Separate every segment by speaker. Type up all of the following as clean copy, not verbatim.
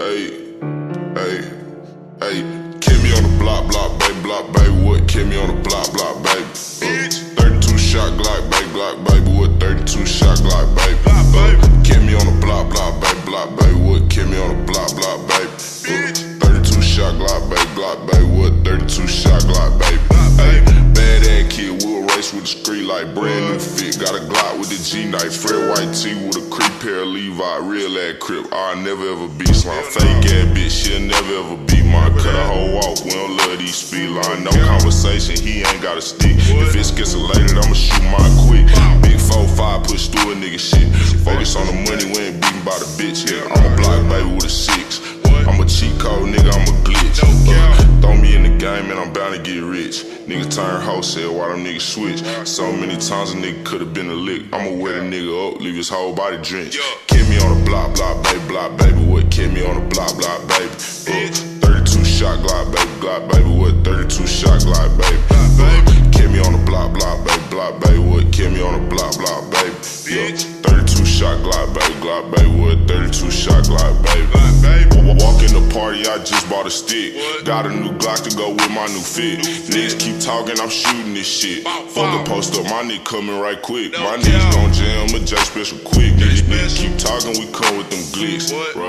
Speaker 1: Hey, hey, hey. Kill me on the block, block, baby. What? Kill me on the block, baby. 32 shot Glock, baby. What? 32 shot Glock, baby. Kill me on the block, baby. What? Kill me on the block, baby. 32 shot Glock, baby. What? 32 shot Glock, baby. Hey, bad ass kid, we'll race with the street like brand new fit. Got a Glock with the G knife, Fred White tee with a creep pair of Levi, real ass crip. I'll never ever be slime. Fake ass bitch, she'll never ever be mine. Cut a whole walk, we don't love these speed lines. No conversation, he ain't got a stick. If it's escalated, I'ma shoot mine quick. Big 4-5, push through a nigga shit. Focus on the money, we ain't beaten by the bitch. Yeah, I'm a block baby with a 6. I'm a cheat code, nigga, I'm a glitch. Throw me in the game and I'm bound to get rich. Nigga turn wholesale while them niggas switch. So many times a nigga could've been a lick. I'ma wet a nigga up, leave his whole body drenched. Kill me on the block, baby. What? Kill me on the block, baby. 32 shot Glock, baby. What? 32 shot Glock, baby. Kill me on the block, baby. What? Kill me on the block, baby. 32 shot Glock, baby. What? 32 shot Glock, baby. Walk in the party, I just bought a stick. Got a new Glock to go with my new fit. Niggas keep talking, I'm shooting this shit. Fuck the post up, my nigga coming right quick. My niggas gon' jam a J special quick. Niggas keep talking, we come with them glicks.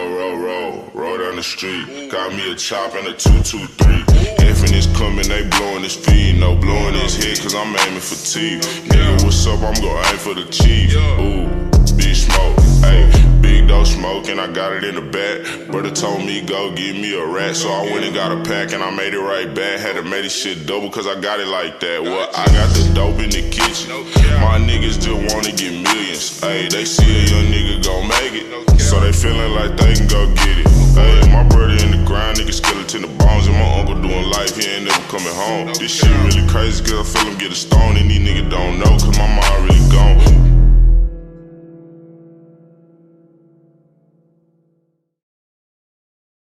Speaker 1: Roll down the street. Got me a chop and a 223. Effing is coming, they blowing his feet. No blowing his head, cause I'm aiming for teeth. Nigga, what's up? I'm gon' aim for the chief. Ooh, big smoke, ayy. Big dope smoke and I got it in the back. Brother told me go give me a rat, so I went and got a pack and I made it right back. Had to make this shit double cause I got it like that. Well, I got the dope in the kitchen. My niggas just wanna get millions. Ayy, they see a young nigga gon' make it, so they feeling like they can go get it. Ayy, my brother in the ground, nigga skeleton the bones, and my uncle doing life, he ain't never coming home. This shit really crazy cause I feel him get a stone and these niggas don't